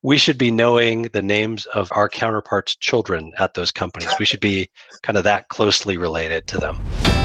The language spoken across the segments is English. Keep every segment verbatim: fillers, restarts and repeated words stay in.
we should be knowing the names of our counterparts' children at those companies. We should be kind of that closely related to them.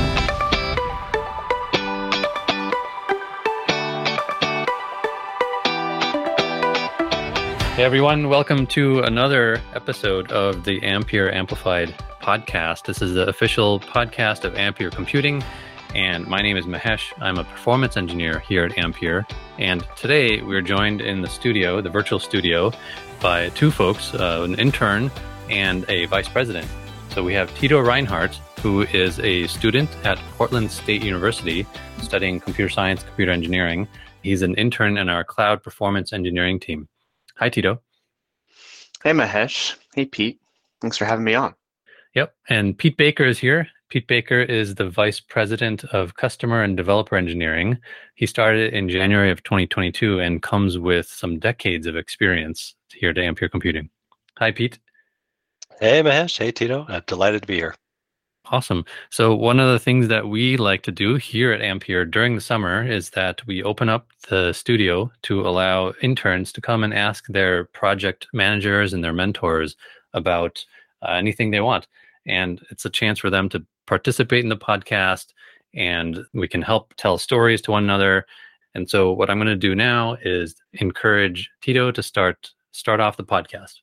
Hey everyone, welcome to another episode of the Ampere Amplified podcast. This is the official podcast of Ampere Computing, and my name is Mahesh. I'm a performance engineer here at Ampere, and today we're joined in the studio, the virtual studio, by two folks, uh, an intern and a vice president. So we have Tito Reinhardt, who is a student at Portland State University studying computer science, computer engineering. He's an intern in our cloud performance engineering team. Hi, Tito. Hey, Mahesh. Hey, Pete. Thanks for having me on. Yep. And Pete Baker is here. Pete Baker is the Vice President of Customer and Developer Engineering. He started in January of twenty twenty-two and comes with some decades of experience here at Ampere Computing. Hi, Pete. Hey, Mahesh. Hey, Tito. I'm delighted to be here. Awesome. So one of the things that we like to do here at Ampere during the summer is that we open up the studio to allow interns to come and ask their project managers and their mentors about uh, anything they want. And it's a chance for them to participate in the podcast, and we can help tell stories to one another. And so what I'm going to do now is encourage Tito to start start off the podcast.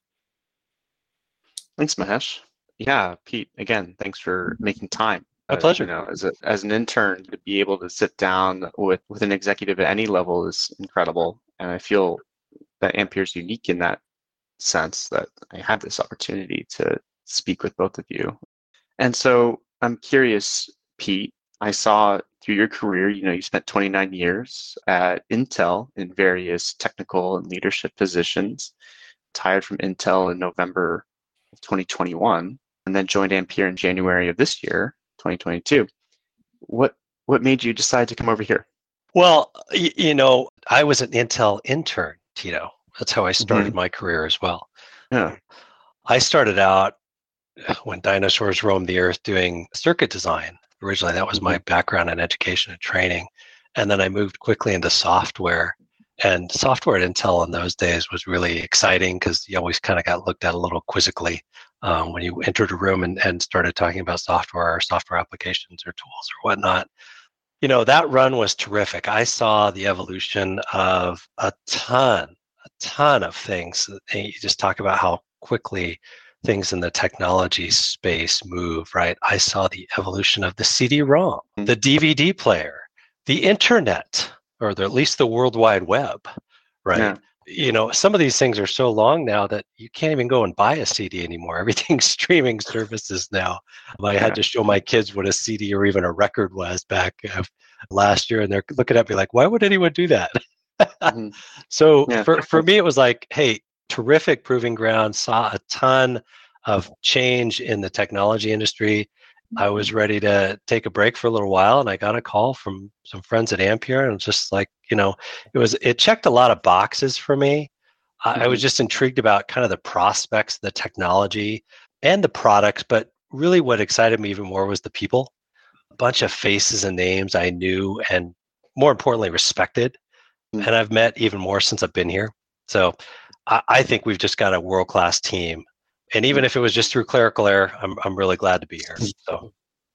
Thanks, Mahesh. Yeah, Pete, again, thanks for making time. My pleasure. Uh, you know, as, a, as an intern, to be able to sit down with, with an executive at any level is incredible. And I feel that Ampere is unique in that sense, that I have this opportunity to speak with both of you. And so I'm curious, Pete, I saw through your career, you know, you spent twenty-nine years at Intel in various technical and leadership positions, retired from Intel in November of twenty twenty-one. And then joined Ampere in January of this year, twenty twenty-two. What what made you decide to come over here? Well, you, you know, I was an Intel intern, Tito. That's how I started Mm-hmm. my career as well. Yeah. I started out when dinosaurs roamed the earth doing circuit design. Originally, that was my background in education and training. And then I moved quickly into software. And software at Intel in those days was really exciting because you always kind of got looked at a little quizzically um, when you entered a room and, and started talking about software or software applications or tools or whatnot. You know, that run was terrific. I saw the evolution of a ton, a ton of things. And you just talk about how quickly things in the technology space move, right? I saw the evolution of the C D ROM, the D V D player, the internet, or the, at least the World Wide Web, right? Yeah. You know, some of these things are so long now that you can't even go and buy a C D anymore. Everything's streaming services now. I had to show my kids what a C D or even a record was back uh, last year, and they're looking at me like, why would anyone do that? Mm-hmm. So yeah. for, for me, it was like, hey, terrific proving ground, saw a ton of change in the technology industry. I was ready to take a break for a little while, and I got a call from some friends at Ampere, and it was just like, you know, it was it checked a lot of boxes for me. Mm-hmm. I was just intrigued about kind of the prospects, the technology, and the products, but really what excited me even more was the people. A bunch of faces and names I knew, and more importantly, respected. Mm-hmm. And I've met even more since I've been here. So I, I think we've just got a world-class team. And even if it was just through clerical error, I'm I'm really glad to be here. So,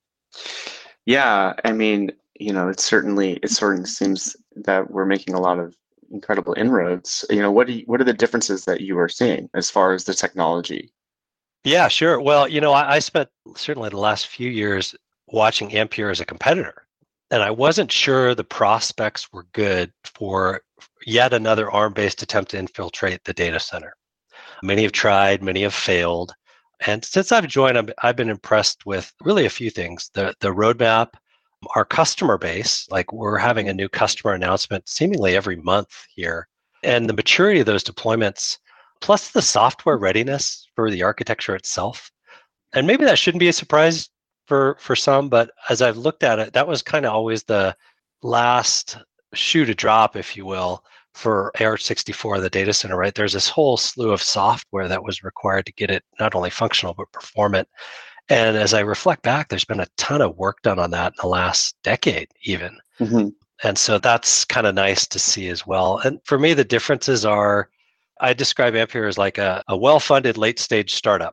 yeah, I mean, you know, it certainly it certainly seems that we're making a lot of incredible inroads. You know, what do you, what are the differences that you are seeing as far as the technology? Yeah, sure. Well, you know, I, I spent certainly the last few years watching Ampere as a competitor, and I wasn't sure the prospects were good for yet another ARM-based attempt to infiltrate the data center. Many have tried, many have failed. And since I've joined, I've, I've been impressed with really a few things. The the roadmap, our customer base, like we're having a new customer announcement seemingly every month here, and the maturity of those deployments, plus the software readiness for the architecture itself. And maybe that shouldn't be a surprise for, for some, but as I've looked at it, that was kind of always the last shoe to drop, if you will, for A R sixty-four, the data center, right? There's this whole slew of software that was required to get it not only functional, but performant. And as I reflect back, there's been a ton of work done on that in the last decade, even. Mm-hmm. And so that's kind of nice to see as well. And for me, the differences are I describe Ampere as like a, a well-funded late-stage startup.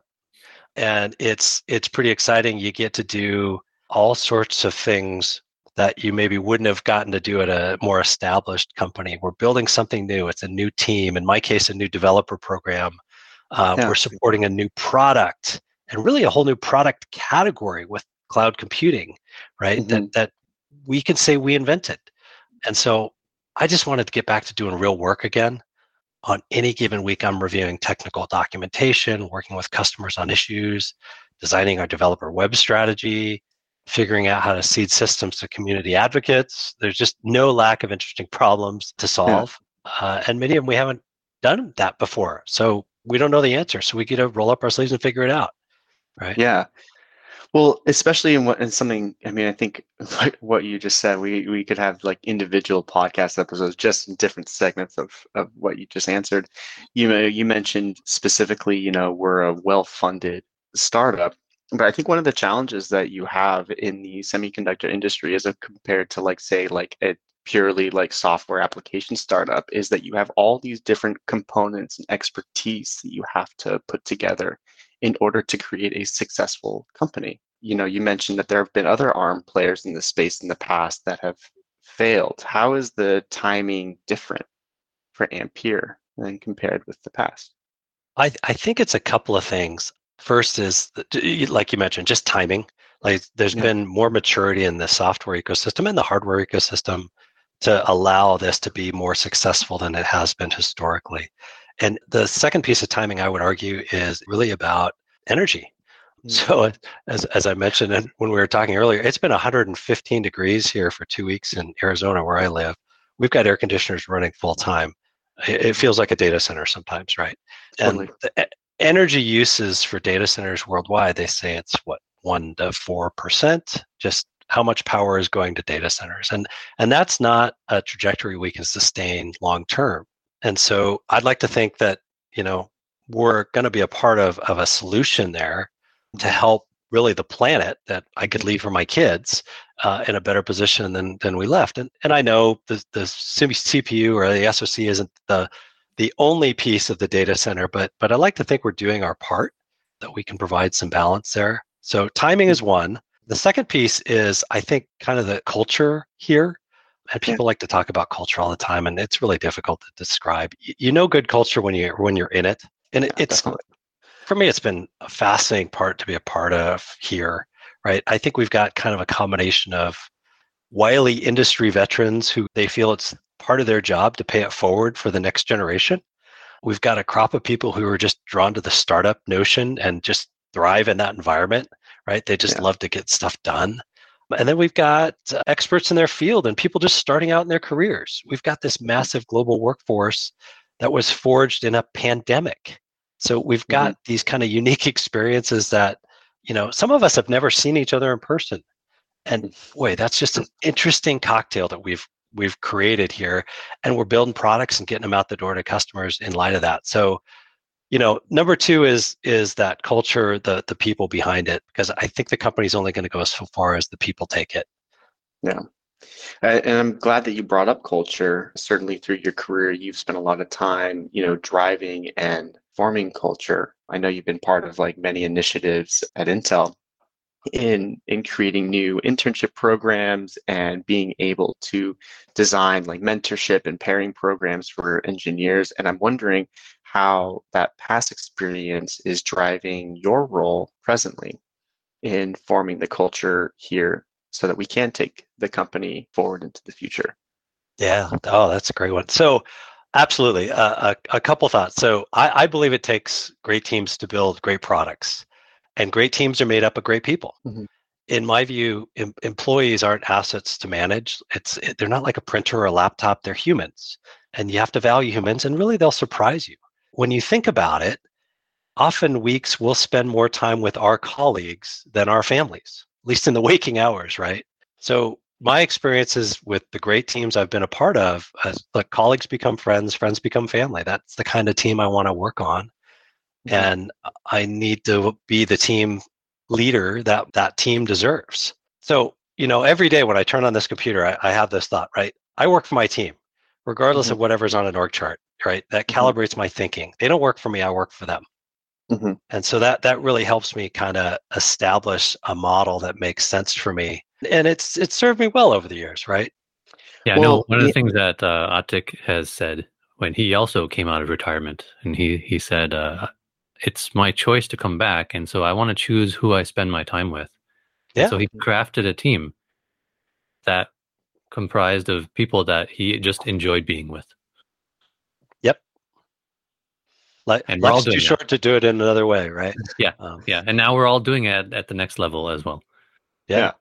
And it's it's pretty exciting. You get to do all sorts of things that you maybe wouldn't have gotten to do at a more established company. We're building something new. It's a new team. In my case, a new developer program. Uh, Yeah. We're supporting a new product and really a whole new product category with cloud computing, right? Mhm. That that we can say we invented. And so I just wanted to get back to doing real work again. On any given week, I'm reviewing technical documentation, working with customers on issues, designing our developer web strategy, figuring out how to seed systems to community advocates. There's just no lack of interesting problems to solve. Uh, and many of them we haven't done that before. So we don't know the answer. So we get to roll up our sleeves and figure it out. Right. Yeah. Well, especially in what in something, I mean, I think what, what you just said, we we could have like individual podcast episodes just in different segments of of what you just answered. You know, you mentioned specifically, you know, we're a well-funded startup, but I think one of the challenges that you have in the semiconductor industry as compared to like say like a purely like software application startup is that you have all these different components and expertise that you have to put together in order to create a successful company. You know, you mentioned that there have been other ARM players in this space in the past that have failed. How is the timing different for Ampere than compared with the past? I, I think it's a couple of things. First is, like you mentioned, just timing. Like there's Yeah. been more maturity in the software ecosystem and the hardware ecosystem to allow this to be more successful than it has been historically. And the second piece of timing, I would argue, is really about energy. Mm. So as as I mentioned and when we were talking earlier, it's been one hundred fifteen degrees here for two weeks in Arizona where I live. We've got air conditioners running full time. It, it feels like a data center sometimes, right? Totally. And the e- energy uses for data centers worldwide, they say it's what, one to four percent, just how much power is going to data centers. And and that's not a trajectory we can sustain long term. And so I'd like to think that, you know, we're going to be a part of, of a solution there to help really the planet that I could leave for my kids uh, in a better position than than we left. And and I know the the C P U or the S O C isn't the the only piece of the data center, but but I like to think we're doing our part, that we can provide some balance there. So timing is one. The second piece is, I think, kind of the culture here. And people yeah. like to talk about culture all the time, and it's really difficult to describe. You know good culture when you when you're in it. And it, Yeah, it's definitely. For me, it's been a fascinating part to be a part of here, right? I think we've got kind of a combination of wily industry veterans who they feel it's part of their job to pay it forward for the next generation. We've got a crop of people who are just drawn to the startup notion and just thrive in that environment, right? They just Yeah. love to get stuff done. And then we've got uh, experts in their field and people just starting out in their careers. We've got this massive global workforce that was forged in a pandemic. So we've got mm-hmm. these kind of unique experiences that, you know, some of us have never seen each other in person. And boy, that's just an interesting cocktail that we've we've created here. And we're building products and getting them out the door to customers in light of that. So, you know, number two is is that culture, the the people behind it, because I think the company's only going to go so far as the people take it. Yeah. Uh, and I'm glad that you brought up culture. Certainly through your career, you've spent a lot of time, you know, driving and forming culture. I know you've been part of like many initiatives at Intel in in creating new internship programs and being able to design like mentorship and pairing programs for engineers. And I'm wondering how that past experience is driving your role presently in forming the culture here so that we can take the company forward into the future. Yeah. Oh, that's a great one. So absolutely. Uh, a, a couple thoughts. So I, I believe it takes great teams to build great products, and great teams are made up of great people. Mm-hmm. In my view, em- employees aren't assets to manage. It's it, they're not like a printer or a laptop. They're humans, and you have to value humans, and really they'll surprise you. When you think about it, often weeks we'll spend more time with our colleagues than our families, at least in the waking hours, right? So my experiences with the great teams I've been a part of, uh, like colleagues become friends, friends become family. That's the kind of team I want to work on. Mm-hmm. And I need to be the team leader that that team deserves. So, you know, every day when I turn on this computer, I, I have this thought, right? I work for my team, regardless mm-hmm. of whatever's on an org chart. right? That Mm-hmm. calibrates my thinking. They don't work for me, I work for them. Mm-hmm. And so that that really helps me kind of establish a model that makes sense for me. And it's it's served me well over the years, right? Yeah, Well, no, one of the yeah. things that uh, Atik has said when he also came out of retirement, and he, he said, uh, it's my choice to come back, and so I want to choose who I spend my time with. And Yeah. so he crafted a team that comprised of people that he just enjoyed being with. Yep. Like, And we're all life's doing too that. short to do it in another way, right? Yeah, Um, yeah. And now we're all doing it at the next level as well. yeah. Yeah.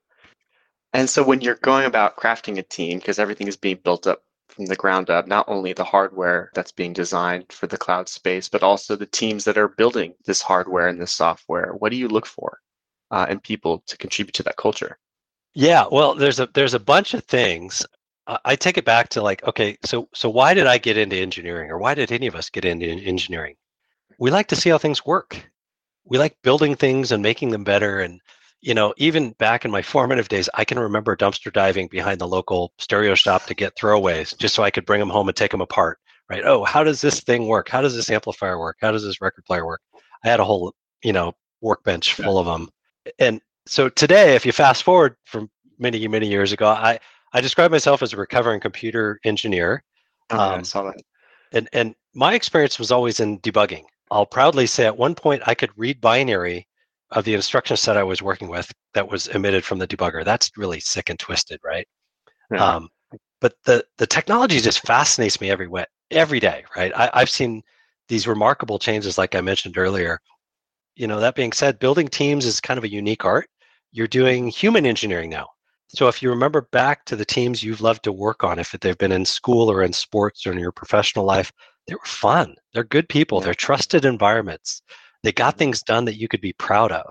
And so when you're going about crafting a team, because everything is being built up from the ground up, not only the hardware that's being designed for the cloud space, but also the teams that are building this hardware and this software, what do you look for uh, in people to contribute to that culture? Yeah, well, there's a there's a bunch of things. I I take it back to like, okay, so so why did I get into engineering, or why did any of us get into en- engineering? We like to see how things work. We like building things and making them better. And you know, even back in my formative days, I can remember dumpster diving behind the local stereo shop to get throwaways, just so I could bring them home and take them apart. Right? Oh, how does this thing work? How does this amplifier work? How does this record player work? I had a whole, you know, workbench Yeah. full of them. And so today, if you fast forward from many, many years ago, I, I describe myself as a recovering computer engineer. Oh, yeah, I Um, saw that. and, and my experience was always in debugging. I'll proudly say at one point I could read binary of the instruction set I was working with that was emitted from the debugger. That's really sick and twisted, right? Yeah. Um, but the, the technology just fascinates me every way, every day, right? I, I've seen these remarkable changes, like I mentioned earlier. You know, that being said, building teams is kind of a unique art. You're doing human engineering now. So if you remember back to the teams you've loved to work on, if they've been in school or in sports or in your professional life, they were fun. They're good people. Yeah. They're trusted environments. They got things done that you could be proud of.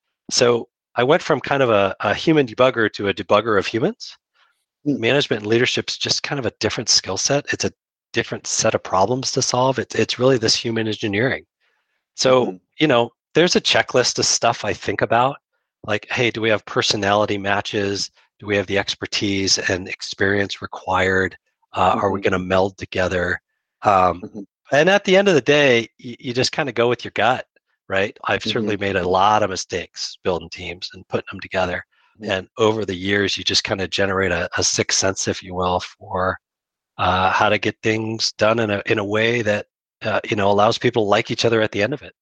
So I went from kind of a, a human debugger to a debugger of humans. Mm. Management and leadership is just kind of a different skill set. It's a different set of problems to solve. It's, it's really this human engineering. So, Mhm. you know, there's a checklist of stuff I think about, like, hey, do we have personality matches? Do we have the expertise and experience required? Uh, Are we Mhm. going to meld together? Um, Mhm. and at the end of the day, you, you just kind of go with your gut, right? I've Mhm. certainly made a lot of mistakes building teams and putting them together. Mhm. And over the years, you just kind of generate a, a sixth sense, if you will, for uh, how to get things done in a in a way that uh, you know allows people to like each other at the end of it.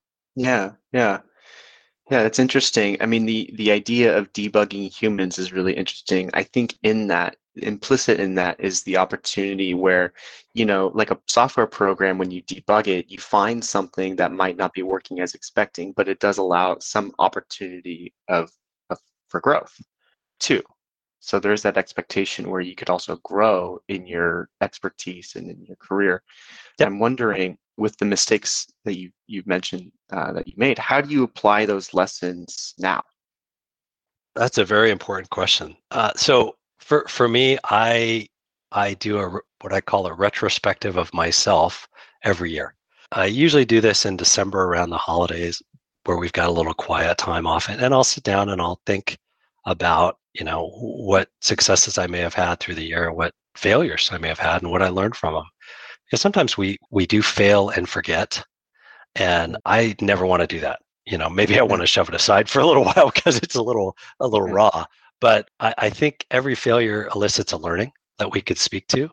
Yeah, yeah. Yeah, that's interesting. I mean, the the idea of debugging humans is really interesting. I think in that, implicit in that is the opportunity where, you know, like a software program, when you debug it, you find something that might not be working as expecting, but it does allow some opportunity of, of for growth too. So there's that expectation where you could also grow in your expertise and in your career. Yep. I'm wondering, with the mistakes that you you've mentioned uh, that you made, how do you apply those lessons now? That's a very important question. Uh, so for for me, I I do a what I call a retrospective of myself every year. I usually do this in December around the holidays, where we've got a little quiet time off, and, and I'll sit down and I'll think about you know what successes I may have had through the year, what failures I may have had, and what I learned from them. Because sometimes we we do fail and forget, and I never want to do that. You know, maybe I want to shove it aside for a little while because it's a little a little Yeah. raw. But I, I think every failure elicits a learning that we could speak to.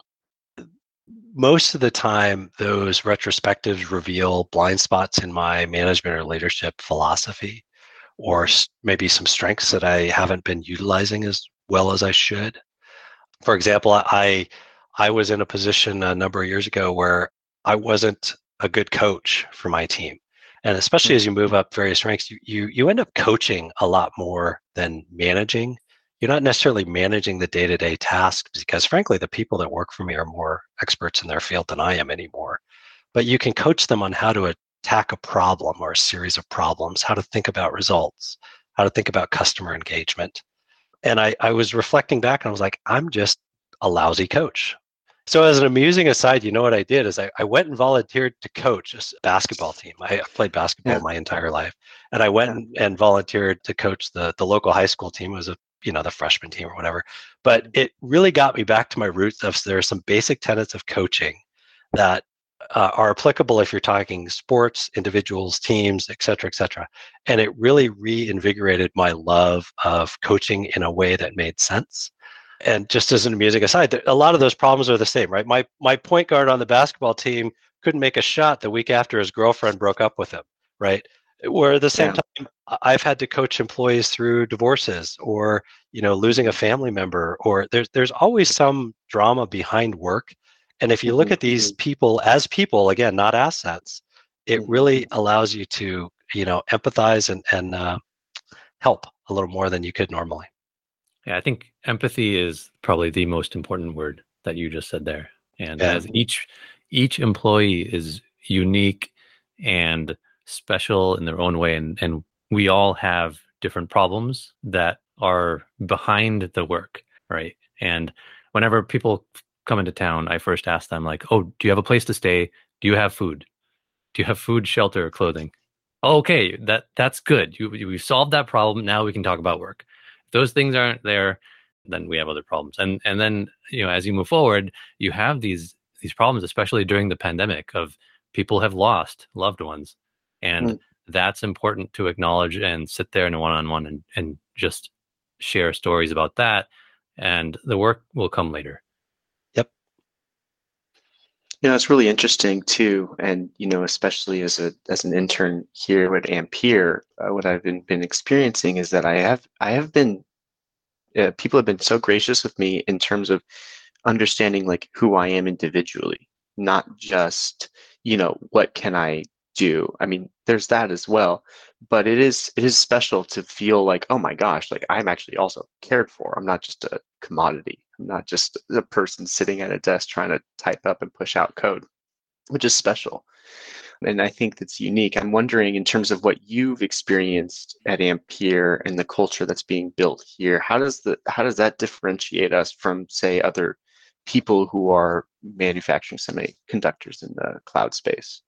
Most of the time, those retrospectives reveal blind spots in my management or leadership philosophy, or s- maybe some strengths that I haven't been utilizing as well as I should. For example, I I was in a position a number of years ago where I wasn't a good coach for my team. And especially as you move up various ranks, you, you you end up coaching a lot more than managing. You're not necessarily managing the day-to-day tasks because frankly, the people that work for me are more experts in their field than I am anymore. But you can coach them on how to attack a problem or a series of problems, how to think about results, how to think about customer engagement. And I, I was reflecting back and I was like, I'm just a lousy coach. So as an amusing aside, you know what I did is I, I went and volunteered to coach a s- basketball team. I played basketball Yeah. my entire life. And I went Yeah. and, and volunteered to coach the, the local high school team. It was a, you know, the freshman team or whatever. But it really got me back to my roots of there are some basic tenets of coaching that uh, are applicable if you're talking sports, individuals, teams, et cetera, et cetera. And it really reinvigorated my love of coaching in a way that made sense. And just as an amusing aside, a lot of those problems are the same, right? My my point guard on the basketball team couldn't make a shot the week after his girlfriend broke up with him, right? Where at the same yeah. time, I've had to coach employees through divorces or, you know, losing a family member, or there's there's always some drama behind work. And if you look at these people as people, again, not assets, it really allows you to, you know, empathize and, and uh, help a little more than you could normally. Yeah, I think empathy is probably the most important word that you just said there. And yeah. as each each employee is unique and special in their own way, and, and we all have different problems that are behind the work, right? And whenever people come into town, I first ask them like, oh, do you have a place to stay? Do you have food? Do you have food, shelter, clothing? Oh, okay, that that's good. You, we've solved that problem. Now we can talk about work. If those things aren't there, then we have other problems. And and then, you know, as you move forward, you have these these problems, especially during the pandemic, of people have lost loved ones. And mm. that's important to acknowledge and sit there in a one-on-one and, and just share stories about that. And the work will come later. Yep. You know, it's really interesting too. And, you know, especially as a as an intern here at Ampere, uh, what I've been, been experiencing is that I have I have been uh, people have been so gracious with me in terms of understanding like who I am individually, not just, you know, what can I do? I mean, there's that as well, but it is it is special to feel like, oh my gosh, like I'm actually also cared for. I'm not just a commodity. I'm not just a person sitting at a desk trying to type up and push out code, which is special. And I think that's unique. I'm wondering, in terms of what you've experienced at Ampere and the culture that's being built here, how does the how does that differentiate us from, say, other people who are manufacturing semiconductors in the cloud space?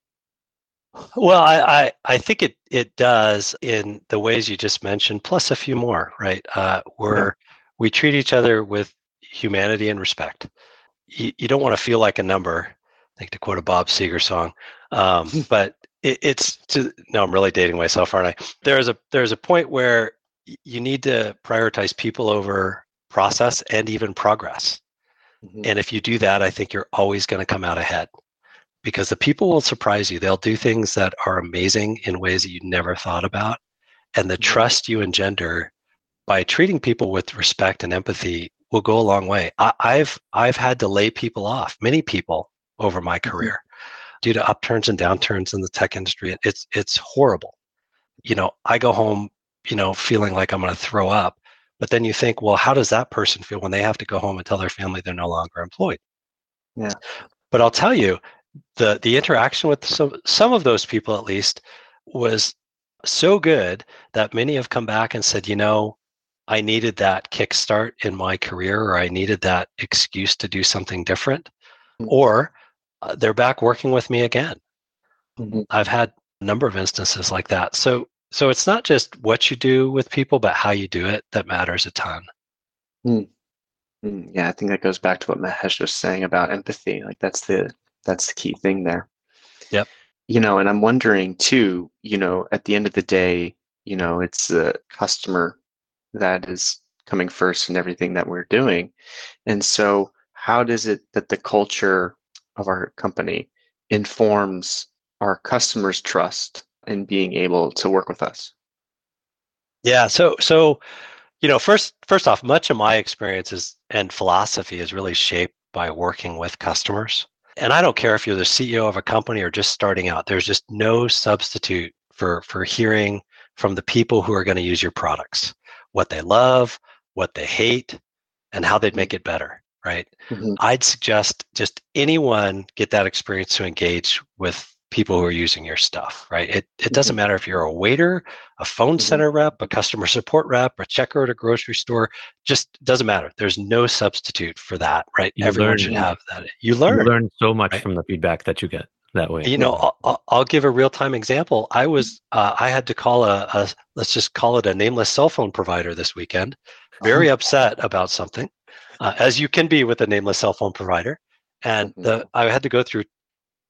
Well, I, I, I think it, it does in the ways you just mentioned, plus a few more, right? Uh, we're, yeah. We treat each other with humanity and respect. You, you don't want to feel like a number, I think, to quote a Bob Seger song. Um, but it, it's to, no, I'm really dating myself, aren't I? There's a, there's a point where you need to prioritize people over process and even progress. Mm-hmm. And if you do that, I think you're always going to come out ahead. Because the people will surprise you. They'll do things that are amazing in ways that you never thought about. And the mm-hmm. trust you engender by treating people with respect and empathy will go a long way. I, I've I've had to lay people off, many people, over my career mm-hmm. due to upturns and downturns in the tech industry. It's it's horrible. You know, I go home, you know, feeling like I'm going to throw up. But then you think, well, how does that person feel when they have to go home and tell their family they're no longer employed? Yeah. But I'll tell you, the the interaction with some some of those people, at least, was so good that many have come back and said, you know, I needed that kickstart in my career, or I needed that excuse to do something different, mm-hmm. or uh, they're back working with me again. Mm-hmm. I've had a number of instances like that. So so it's not just what you do with people, but how you do it that matters a ton. Mm-hmm. Yeah, I think that goes back to what Mahesh was saying about empathy. Like that's the That's the key thing there. Yep. You know, and I'm wondering too, you know, at the end of the day, you know, it's the customer that is coming first in everything that we're doing. And so how does it that the culture of our company informs our customers' trust in being able to work with us? Yeah. So, so, you know, first, first off, much of my experiences and philosophy is really shaped by working with customers. And I don't care if you're the C E O of a company or just starting out, there's just no substitute for, for hearing from the people who are going to use your products, what they love, what they hate, and how they'd make it better, right? Mm-hmm. I'd suggest just anyone get that experience to engage with people who are using your stuff, right? It it doesn't mm-hmm. matter if you're a waiter, a phone mm-hmm. center rep, a customer support rep, a checker at a grocery store, just doesn't matter. There's no substitute for that, right? You Everyone learn, should yeah. have that. You learn. You learn so much right? from the feedback that you get that way. You know, I'll, I'll give a real-time example. I was, uh, I had to call a, a, let's just call it a nameless cell phone provider this weekend, very upset about something, uh, as you can be with a nameless cell phone provider. And the, I had to go through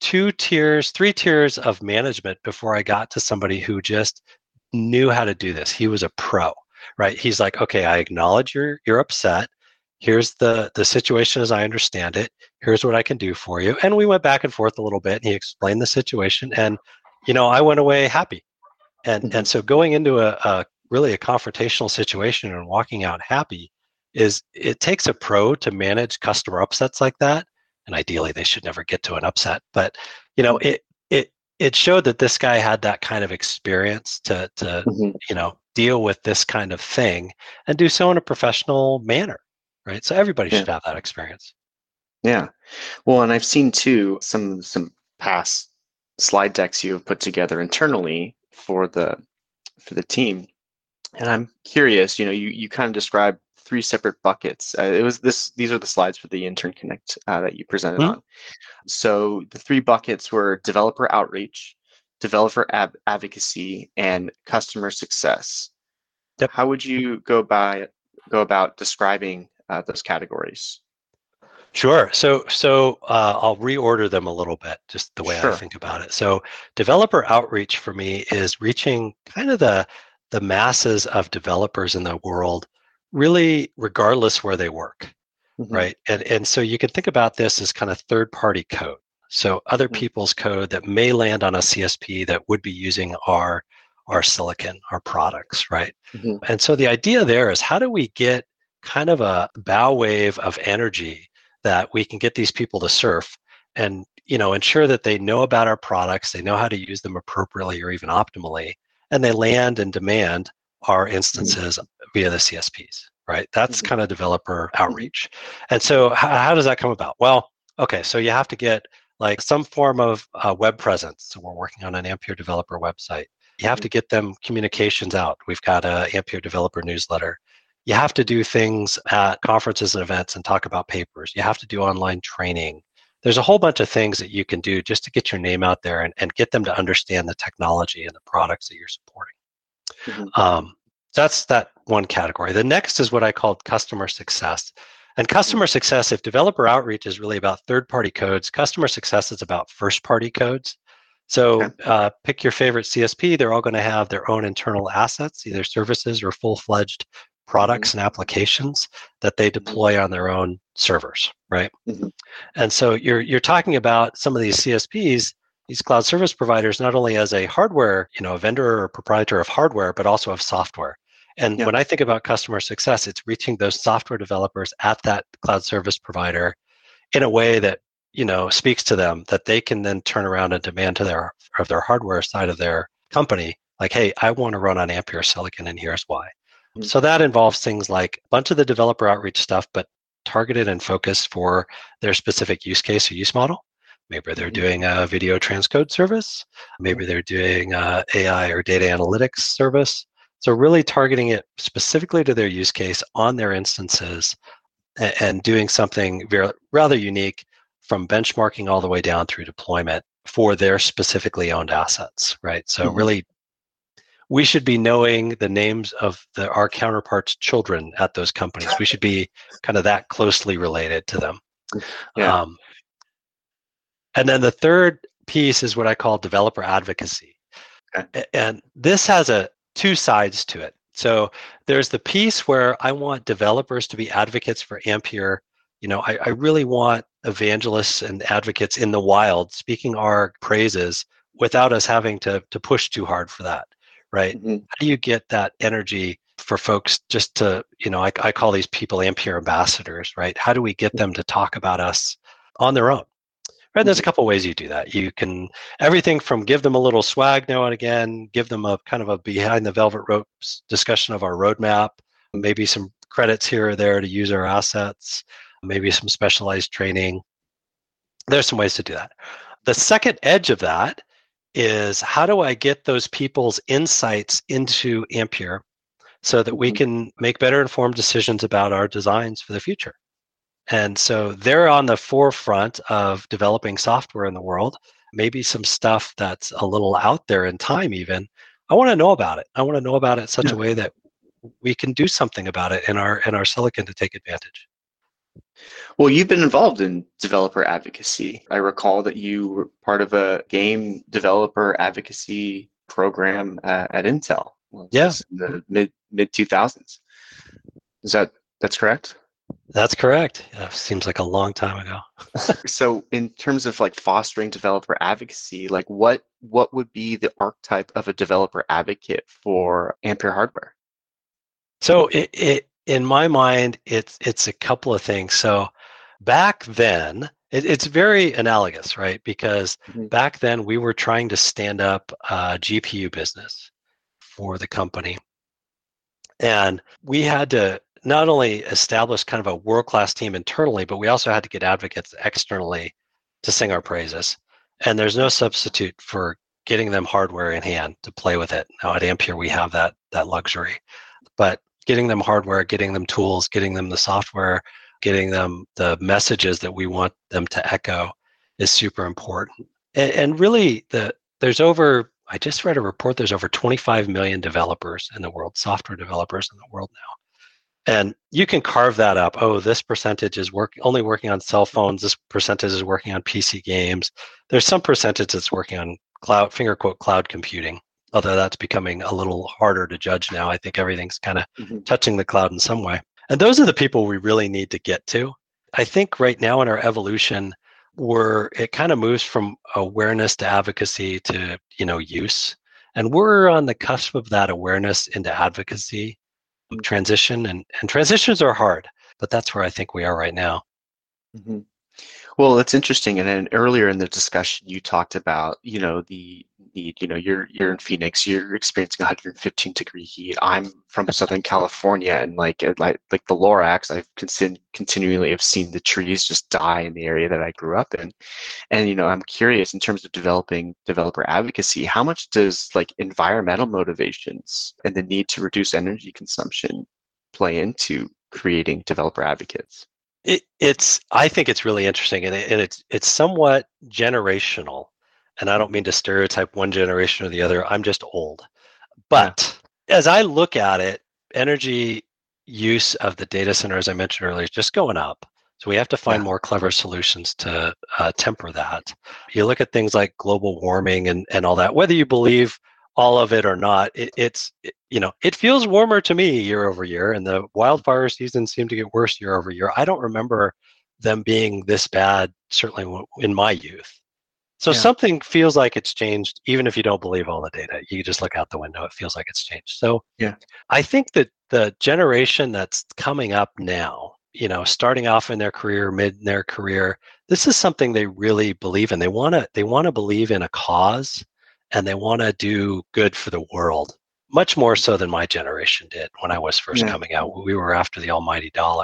two tiers, three tiers of management before I got to somebody who just knew how to do this. He was a pro, right? He's like, okay, I acknowledge you're you're upset. Here's the the situation as I understand it. Here's what I can do for you. And we went back and forth a little bit, and he explained the situation, and you know, I went away happy. And mm-hmm. and so going into a, a really a confrontational situation and walking out happy is, it takes a pro to manage customer upsets like that. And ideally they should never get to an upset. But you know, it it it showed that this guy had that kind of experience to to mm-hmm. you know, deal with this kind of thing and do so in a professional manner. Right. So everybody yeah. should have that experience. Yeah. Well, and I've seen too some some past slide decks you have put together internally for the for the team. And I'm curious, you know, you, you kind of described three separate buckets. Uh, it was this, these are the slides for the Intern Connect uh, that you presented mm-hmm. on. So the three buckets were developer outreach, developer ab- advocacy, and customer success. Yep. How would you go by go about describing uh, those categories? Sure. So, so uh, I'll reorder them a little bit, just the way sure. I think about it. So, developer outreach for me is reaching kind of the the masses of developers in the world, really regardless where they work, mm-hmm. right? And and so you can think about this as kind of third-party code. So other mm-hmm. people's code that may land on a C S P that would be using our our silicon, our products, right? Mm-hmm. And so the idea there is, how do we get kind of a bow wave of energy that we can get these people to surf and, you know, ensure that they know about our products, they know how to use them appropriately or even optimally, and they land and demand our instances mm-hmm. via the C S Ps, right? That's mm-hmm. kind of developer outreach. And so how, how does that come about? Well, okay, so you have to get like some form of uh, web presence. So we're working on an Ampere developer website. You have mm-hmm. to get them communications out. We've got a Ampere developer newsletter. You have to do things at conferences and events and talk about papers. You have to do online training. There's a whole bunch of things that you can do just to get your name out there and, and get them to understand the technology and the products that you're supporting. Mm-hmm. Um, that's that one category. The next is what I called customer success. And customer mm-hmm. success, if developer outreach is really about third-party codes, customer success is about first-party codes. So okay. uh, pick your favorite C S P. They're all going to have their own internal assets, either services or full-fledged products mm-hmm. and applications that they deploy on their own servers, right? Mm-hmm. And so you're you're talking about some of these C S Ps, these cloud service providers, not only as a hardware, you know, a vendor or proprietor of hardware, but also of software. And yeah. when I think about customer success, it's reaching those software developers at that cloud service provider in a way that, you know, speaks to them, that they can then turn around and demand to their of their hardware side of their company, like, hey, I want to run on Ampere Silicon, and here's why. So that involves things like a bunch of the developer outreach stuff, but targeted and focused for their specific use case or use model. Maybe they're doing a video transcode service. Maybe they're doing a A I or data analytics service. So really targeting it specifically to their use case on their instances and, and doing something very, rather unique, from benchmarking all the way down through deployment for their specifically owned assets, right? So mm-hmm. really, we should be knowing the names of the, our counterparts' children at those companies. We should be kind of that closely related to them. Yeah. Um, and then the third piece is what I call developer advocacy. Okay. And this has a two sides to it. So there's the piece where I want developers to be advocates for Ampere. You know, I, I really want evangelists and advocates in the wild speaking our praises without us having to, to push too hard for that. Right? Mm-hmm. How do you get that energy for folks just to, you know, I, I call these people Ampere ambassadors, right? How do we get them to talk about us on their own? Right? There's a couple ways you do that. You can, everything from give them a little swag now and again, give them a kind of a behind the velvet ropes discussion of our roadmap, maybe some credits here or there to use our assets, maybe some specialized training. There's some ways to do that. The second edge of that is, how do I get those people's insights into Ampere so that we can make better informed decisions about our designs for the future? And so they're on the forefront of developing software in the world, maybe some stuff that's a little out there in time even. I want to know about it. I want to know about it in such yeah. a way that we can do something about it in our in our silicon to take advantage. Well, you've been involved in developer advocacy. I recall that you were part of a game developer advocacy program uh, at Intel. Well, this Yeah, was in the mid mid two thousands. Is that that's correct? that's correct. Yeah, seems like a long time ago. So, in terms of like fostering developer advocacy, like what what would be the archetype of a developer advocate for Ampere hardware? So it, it in my mind, it's it's a couple of things. So back then, it, it's very analogous, right? Because Mhm. back then we were trying to stand up a G P U business for the company, and we had to not only establish kind of a world-class team internally, but we also had to get advocates externally to sing our praises. And there's no substitute for getting them hardware in hand to play with it. Now at Ampere, we have that that luxury, but getting them hardware, getting them tools, getting them the software, getting them the messages that we want them to echo is super important. And, and really, the there's over. I just read a report. There's over twenty-five million developers in the world, software developers in the world now, and you can carve that up. Oh, this percentage is work only working on cell phones. This percentage is working on P C games. There's some percentage that's working on cloud, finger quote, cloud computing, although that's becoming a little harder to judge now. I think everything's kind of Mhm. touching the cloud in some way. And those are the people we really need to get to. I think right now in our evolution, we're it kind of moves from awareness to advocacy to, you know, use. And we're on the cusp of that awareness into advocacy transition. And, and transitions are hard, but that's where I think we are right now. Mhm. Well, it's interesting. And then earlier in the discussion, you talked about, you know, the need, you know, you're you're in Phoenix, you're experiencing one hundred fifteen degree heat. I'm from Southern California, and like uh, like like the Lorax, I've con- continually have seen the trees just die in the area that I grew up in. And you know, I'm curious in terms of developing developer advocacy, how much does like environmental motivations and the need to reduce energy consumption play into creating developer advocates? It, it's I think it's really interesting, and, it, and it's it's somewhat generational. And I don't mean to stereotype one generation or the other. I'm just old. Yeah. But as I look at it, energy use of the data center, as I mentioned earlier, is just going up. So we have to find Yeah. more clever solutions to uh, temper that. You look at things like global warming and, and all that, whether you believe all of it or not, it, it's, it, you know, it feels warmer to me year over year, and the wildfire seasons seem to get worse year over year. I don't remember them being this bad, certainly in my youth. So Yeah. something feels like it's changed, even if you don't believe all the data. You just look out the window, it feels like it's changed. So Yeah. I think that the generation that's coming up now, you know, starting off in their career, mid in their career, this is something they really believe in. They want to they want to believe in a cause, and they want to do good for the world, much more so than my generation did when I was first Yeah. coming out. We were after the almighty dollar.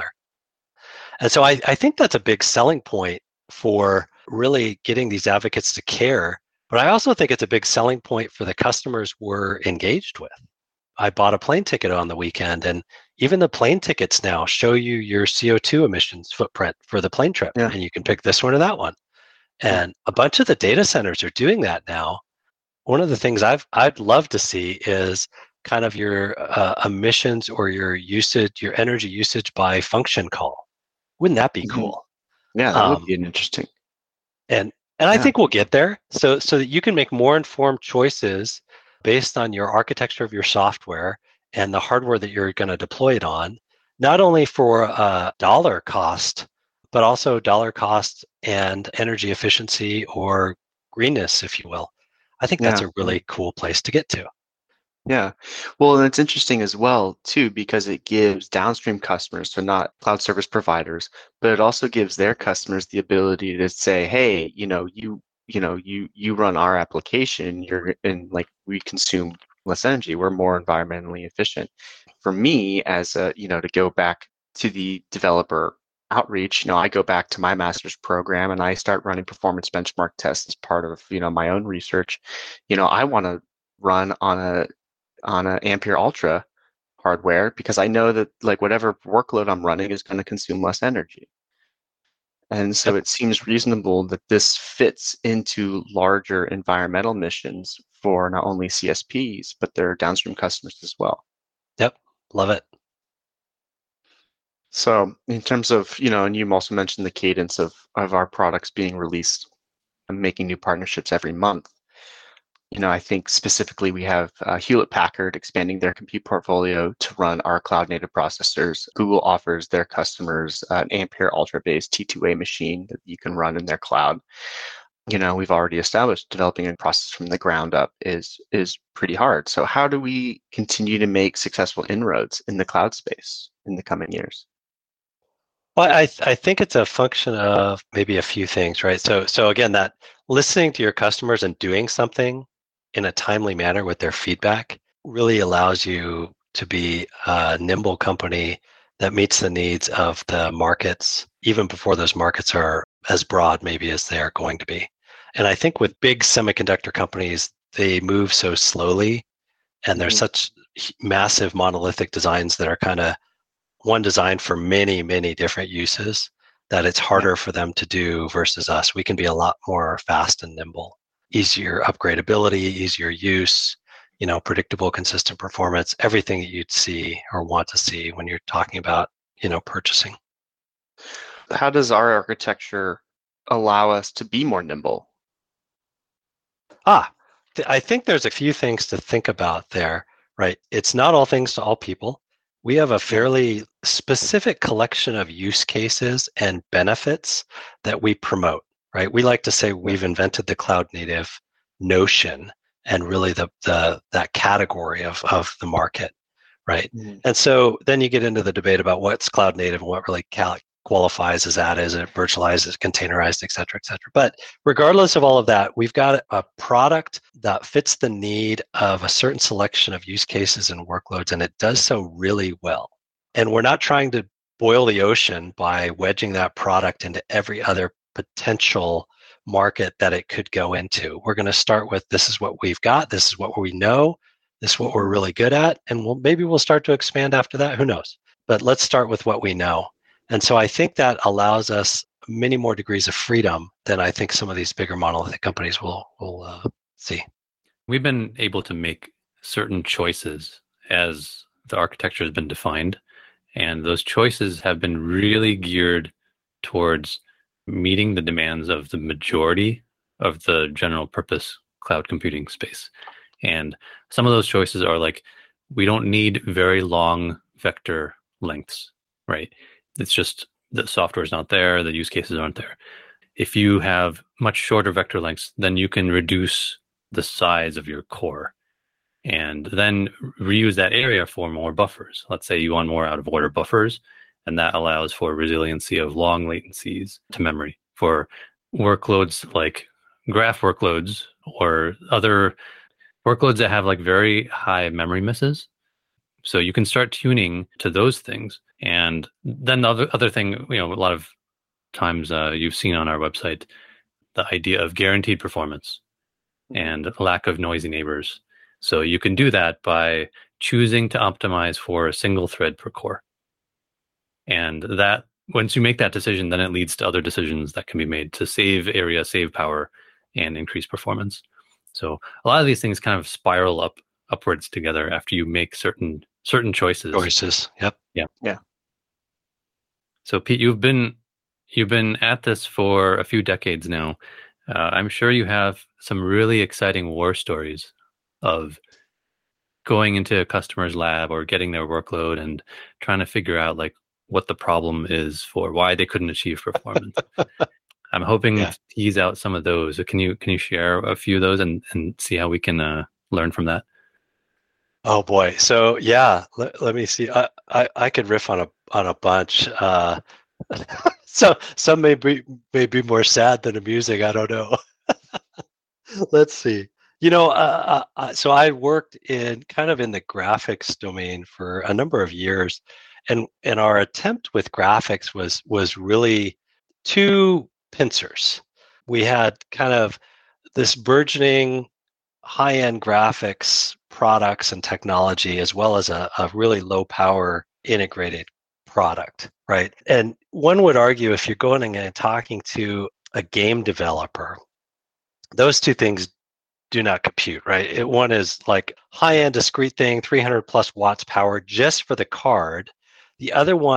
And so I, I think that's a big selling point for really getting these advocates to care. But I also think it's a big selling point for the customers we're engaged with. I bought a plane ticket on the weekend, and even the plane tickets now show you your C O two emissions footprint for the plane trip, Yeah. and you can pick this one or that one. Yeah. And a bunch of the data centers are doing that now. One of the things I've I'd love to see is kind of your uh, emissions or your usage, your energy usage by function call. Wouldn't that be Mhm. cool? Yeah, that would Um, be an interesting. and and I Yeah. think we'll get there. So so that you can make more informed choices based on your architecture of your software and the hardware that you're going to deploy it on, not only for a dollar cost, but also dollar cost and energy efficiency or greenness, if you will. I think that's Yeah. a really cool place to get to. Yeah. Well, and it's interesting as well, too, because it gives downstream customers, so not cloud service providers, but it also gives their customers the ability to say, hey, you know, you, you know, you you run our application, you're and like we consume less energy, we're more environmentally efficient. For me, as a, you know, to go back to the developer outreach, you know, I go back to my master's program and I start running performance benchmark tests as part of, you know, my own research. You know, I want to run on a on an Ampere Ultra hardware because I know that like whatever workload I'm running is going to consume less energy. And so Yep. it seems reasonable that this fits into larger environmental missions for not only C S Ps, but their downstream customers as well. Yep. Love it. So in terms of, you know, and you also mentioned the cadence of, of our products being released and making new partnerships every month. You know, I think specifically we have uh, Hewlett Packard expanding their compute portfolio to run our cloud native processors. Google offers their customers uh, an Ampere Altra-based T two A machine that you can run in their cloud. You know, we've already established developing a process from the ground up is is pretty hard. So how do we continue to make successful inroads in the cloud space in the coming years? Well, I I think it's a function of maybe a few things, right? So so again, that listening to your customers and doing something in a timely manner with their feedback really allows you to be a nimble company that meets the needs of the markets, even before those markets are as broad maybe as they are going to be. And I think with big semiconductor companies, they move so slowly and they're Mhm. such massive monolithic designs that are kind of one design for many, many different uses that it's harder for them to do versus us. We can be a lot more fast and nimble, easier upgradability, easier use, you know, predictable, consistent performance, everything that you'd see or want to see when you're talking about, you know, purchasing. How does our architecture allow us to be more nimble? Ah, th- I think there's a few things to think about there, right? It's not all things to all people. We have a fairly specific collection of use cases and benefits that we promote, right? We like to say we've invented the cloud native notion and really the, the that category of, of the market, right? Mhm. And so then you get into the debate about what's cloud native and what really cal- qualifies as that, is it virtualized, is it containerized, et cetera, et cetera. But regardless of all of that, we've got a product that fits the need of a certain selection of use cases and workloads, and it does so really well. And we're not trying to boil the ocean by wedging that product into every other potential market that it could go into. We're going to start with, this is what we've got, this is what we know, this is what we're really good at, and we'll, maybe we'll start to expand after that, who knows? But let's start with what we know. And so I think that allows us many more degrees of freedom than I think some of these bigger monolithic companies will will uh, see. We've been able to make certain choices as the architecture has been defined, and those choices have been really geared towards meeting the demands of the majority of the general purpose cloud computing space. And some of those choices are like, we don't need very long vector lengths, right? It's just the software is not there, the use cases aren't there. If you have much shorter vector lengths, then you can reduce the size of your core and then reuse that area for more buffers. Let's say you want more out of order buffers, and that allows for resiliency of long latencies to memory for workloads like graph workloads or other workloads that have like very high memory misses. So you can start tuning to those things. And then the other, other thing, you know, a lot of times uh, you've seen on our website, the idea of guaranteed performance and lack of noisy neighbors. So you can do that by choosing to optimize for a single thread per core. And that, once you make that decision, then it leads to other decisions that can be made to save area, save power, and increase performance. So a lot of these things kind of spiral up upwards together after you make certain certain choices. Choices. Yep. Yeah. Yeah. So Pete, you've been you've been at this for a few decades now. Uh, I'm sure you have some really exciting war stories of going into a customer's lab or getting their workload and trying to figure out like what the problem is for why they couldn't achieve performance. I'm hoping Yeah. to tease out some of those. Can you can you share a few of those and, and see how we can uh, learn from that? Oh boy. So yeah, let, let me see. I, I I could riff on a on a bunch. Uh, so some may be may be more sad than amusing. I don't know. Let's see. You know, uh, uh, so I worked in kind of in the graphics domain for a number of years, and and our attempt with graphics was was really two pincers. We had kind of this burgeoning high-end graphics products and technology, as well as a, a really low power integrated product, right? And one would argue if you're going and talking to a game developer, those two things do not compute, right? It, one is like high-end discrete thing, three hundred plus watts power just for the card. The other one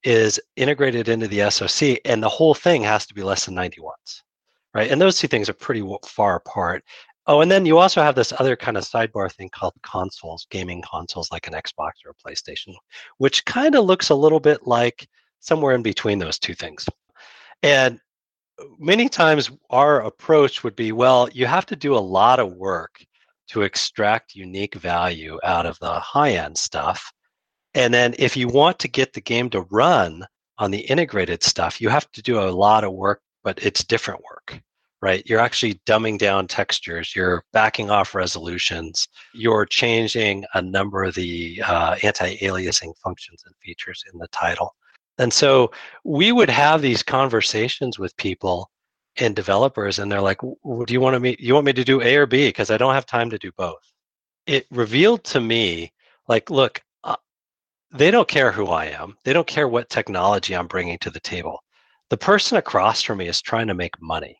is integrated into the S O C, and the whole thing has to be less than ninety watts, right? And those two things are pretty far apart. Oh, and then you also have this other kind of sidebar thing called consoles, gaming consoles like an Xbox or a PlayStation, which kind of looks a little bit like somewhere in between those two things. And many times our approach would be, well, you have to do a lot of work to extract unique value out of the high-end stuff. And then if you want to get the game to run on the integrated stuff, you have to do a lot of work, but it's different work, right? You're actually dumbing down textures, you're backing off resolutions, you're changing a number of the uh, anti-aliasing functions and features in the title. And so we would have these conversations with people and developers, and they're like, do you want me, you want me to do A or B? Because I don't have time to do both. It revealed to me, like, look, uh, they don't care who I am. They don't care what technology I'm bringing to the table. The person across from me is trying to make money,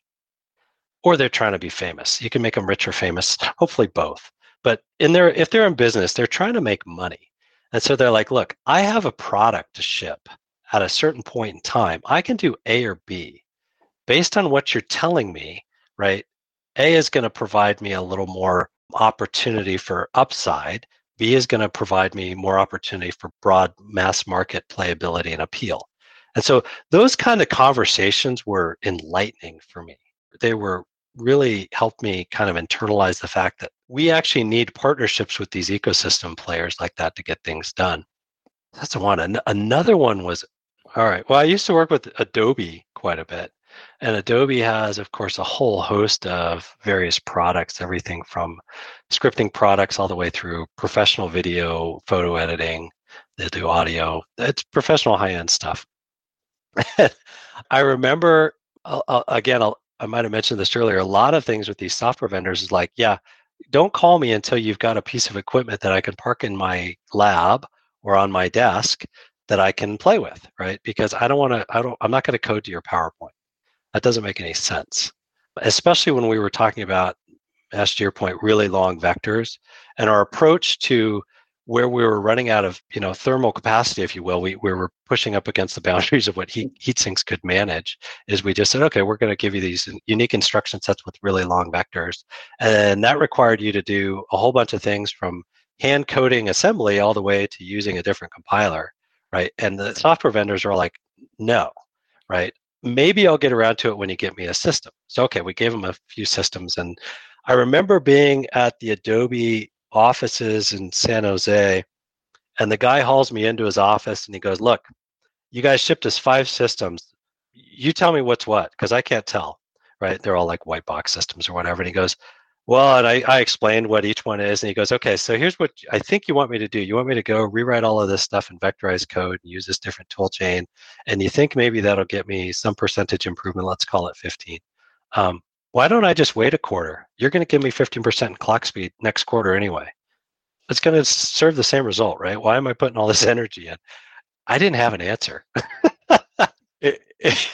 or they're trying to be famous. You can make them rich or famous, hopefully both. But in their, if they're in business, they're trying to make money. And so they're like, look, I have a product to ship at a certain point in time. I can do A or B. Based on what you're telling me, right? A is going to provide me a little more opportunity for upside. B is going to provide me more opportunity for broad mass market playability and appeal. And so those kind of conversations were enlightening for me. They were really helped me kind of internalize the fact that we actually need partnerships with these ecosystem players like that to get things done. That's the one. An- another one was, all right, well, I used to work with Adobe quite a bit. And Adobe has, of course, a whole host of various products, everything from scripting products all the way through professional video, photo editing. They do audio. It's professional high-end stuff. I remember, uh, again, I'll, I might have mentioned this earlier, a lot of things with these software vendors is like, yeah, don't call me until you've got a piece of equipment that I can park in my lab or on my desk that I can play with, right? Because I don't want to, I don't, I'm not going to code to your PowerPoint. That doesn't make any sense, especially when we were talking about, as to your point, really long vectors. And our approach to where we were running out of, you know, thermal capacity, if you will, we, we were pushing up against the boundaries of what heat, heat sinks could manage, is we just said, okay, we're going to give you these unique instruction sets with really long vectors. And that required you to do a whole bunch of things from hand coding assembly all the way to using a different compiler, right? And the software vendors are like, no, right? Maybe I'll get around to it when you get me a system. So, okay, we gave them a few systems. And I remember being at the Adobe offices in San Jose, and the guy hauls me into his office and he goes, look, you guys shipped us five systems. You tell me what's what, because I can't tell, right? They're all like white box systems or whatever. And he goes, well, and I, I explained what each one is. And he goes, okay, so here's what I think you want me to do. You want me to go rewrite all of this stuff in vectorized code and use this different tool chain. And you think maybe that'll get me some percentage improvement. Let's call it fifteen. Um, why don't I just wait a quarter? You're going to give me fifteen percent clock speed next quarter anyway. It's going to serve the same result, right? Why am I putting all this energy in? I didn't have an answer. it, it,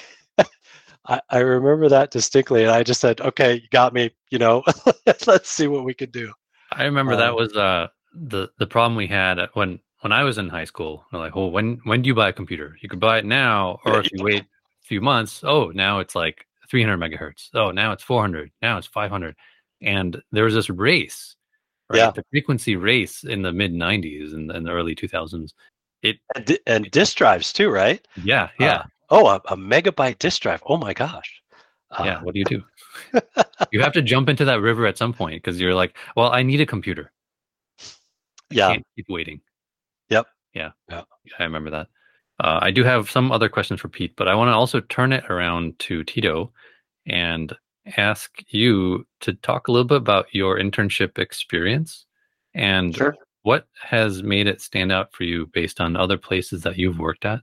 I, I remember that distinctly, and I just said, "Okay, you got me. You know, let's see what we can do." I remember um, that was uh, the the problem we had when when I was in high school. We're like, "Well, when when do you buy a computer? You could buy it now, or if you wait a few months, oh, now it's like three hundred megahertz. Oh, now it's four hundred. Now it's five hundred." And there was this race, right? Yeah. The frequency race in the mid nineties and in the early two thousands. It and, di- and disk drives too, right? Yeah, yeah. Uh, oh, a, a megabyte disk drive. Oh my gosh. Uh, yeah. What do you do? You have to jump into that river at some point because you're like, well, I need a computer. I yeah. can't keep waiting. Yep. Yeah. Yeah. I remember that. Uh, I do have some other questions for Pete, but I want to also turn it around to Tito and ask you to talk a little bit about your internship experience and Sure. what has made it stand out for you based on other places that you've worked at.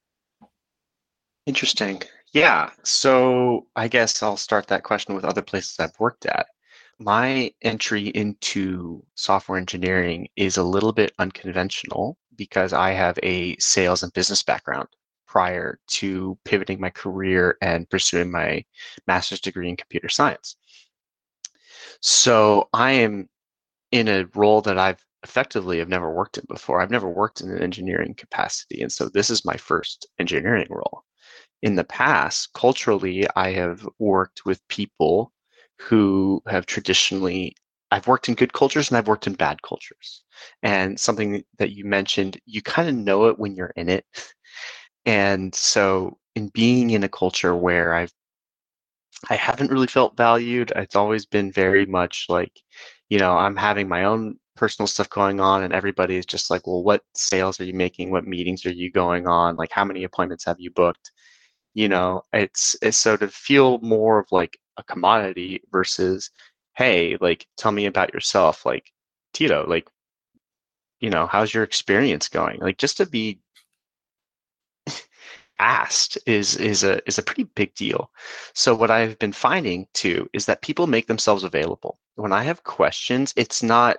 Interesting. Yeah. So I guess I'll start that question with other places I've worked at. My entry into software engineering is a little bit unconventional because I have a sales and business background prior to pivoting my career and pursuing my master's degree in computer science. So I am in a role that I've effectively have never worked in before. I've never worked in an engineering capacity. And so this is my first engineering role. In the past, culturally, I have worked with people who have traditionally, I've worked in good cultures and I've worked in bad cultures. And something that you mentioned, you kind of know it when you're in it. And so in being in a culture where I've I haven't really felt valued, it's always been very much like, you know, I'm having my own personal stuff going on and everybody is just like, well, what sales are you making? What meetings are you going on? Like, how many appointments have you booked? You know, it's it's so to feel more of like a commodity versus, hey, like, tell me about yourself. Like, Tito, like, you know, how's your experience going? Like, just to be asked is is a is a pretty big deal. So what I've been finding too is that people make themselves available. When I have questions, it's not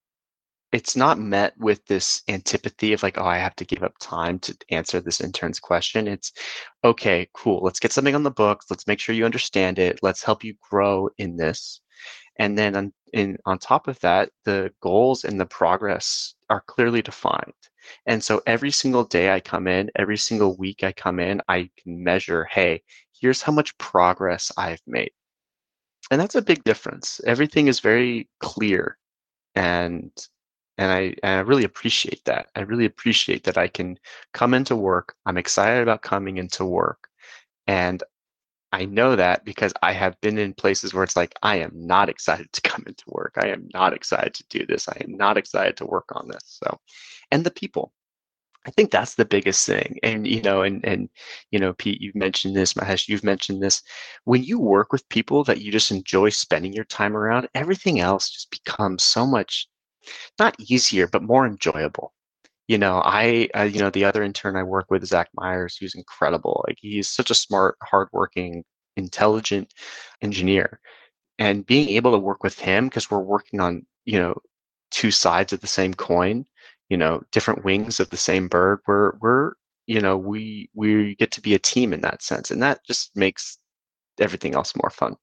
it's not met with this antipathy of like, oh, I have to give up time to answer this intern's question. It's okay, cool. Let's get something on the books. Let's make sure you understand it. Let's help you grow in this. And then on, in, on top of that, the goals and the progress are clearly defined. And so every single day I come in, every single week I come in, I can measure, hey, here's how much progress I've made. And that's a big difference. Everything is very clear. And and I, and I really appreciate that. I really appreciate that I can come into work. I'm excited about coming into work. And I know that because I have been in places where it's like, I am not excited to come into work. I am not excited to do this. I am not excited to work on this. So, and the people, I think that's the biggest thing. And, you know, and, and, you know, Pete, you've mentioned this, Mahesh, you've mentioned this. When you work with people that you just enjoy spending your time around, everything else just becomes so much, not easier, but more enjoyable. You know, I, uh, you know, the other intern I work with, Zach Myers, who's incredible. Like, he's such a smart, hardworking, intelligent engineer. And being able to work with him, because we're working on, you know, two sides of the same coin, you know, different wings of the same bird. We're, we're, you know, we, we get to be a team in that sense. And that just makes everything else more fun.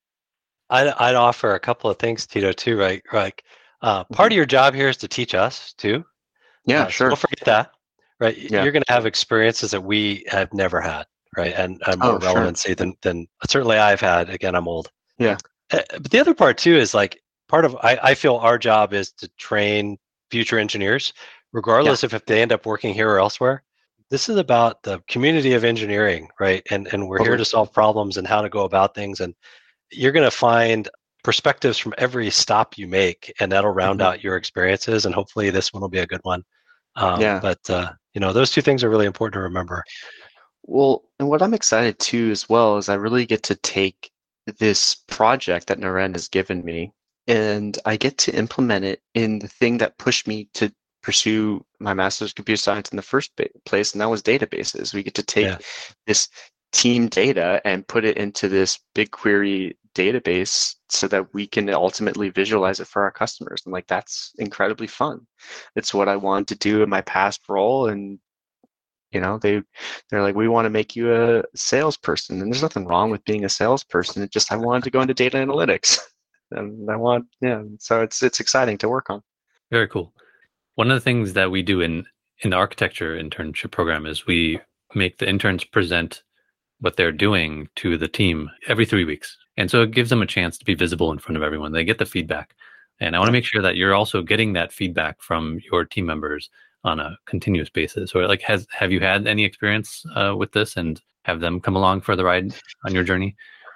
I'd, I'd offer a couple of things, Tito, too, right? Like, uh, part of your job here is to teach us, too. Yeah, uh, sure. So don't forget that, right? Yeah. You're going to have experiences that we have never had, right? And, and more Oh, sure. relevancy than, than certainly I've had. Again, I'm old. Yeah. Uh, but the other part, too, is like part of, I, I feel our job is to train future engineers, regardless yeah. of if they end up working here or elsewhere. This is about the community of engineering, right? And, and we're totally. here to solve problems and how to go about things. And you're going to find perspectives from every stop you make, and that'll round mm-hmm. out your experiences. And hopefully this one will be a good one. Um, yeah. But, uh, you know, those two things are really important to remember. Well, and what I'm excited too, as well, is I really get to take this project that Naren has given me, and I get to implement it in the thing that pushed me to pursue my master's of computer science in the first place, and that was databases. We get to take yeah. this team data and put it into this BigQuery database so that we can ultimately visualize it for our customers. And like, that's incredibly fun. It's what I wanted to do in my past role. And, you know, they, they're like, we want to make you a salesperson. And there's nothing wrong with being a salesperson. It just, I wanted to go into data analytics and I want, yeah. So it's, it's exciting to work on. Very cool. One of the things that we do in, in the architecture internship program is we make the interns present what they're doing to the team every three weeks. And so it gives them a chance to be visible in front of everyone. They get the feedback. And I want to make sure that you're also getting that feedback from your team members on a continuous basis. Or like, has have you had any experience uh, with this and have them come along for the ride on your journey?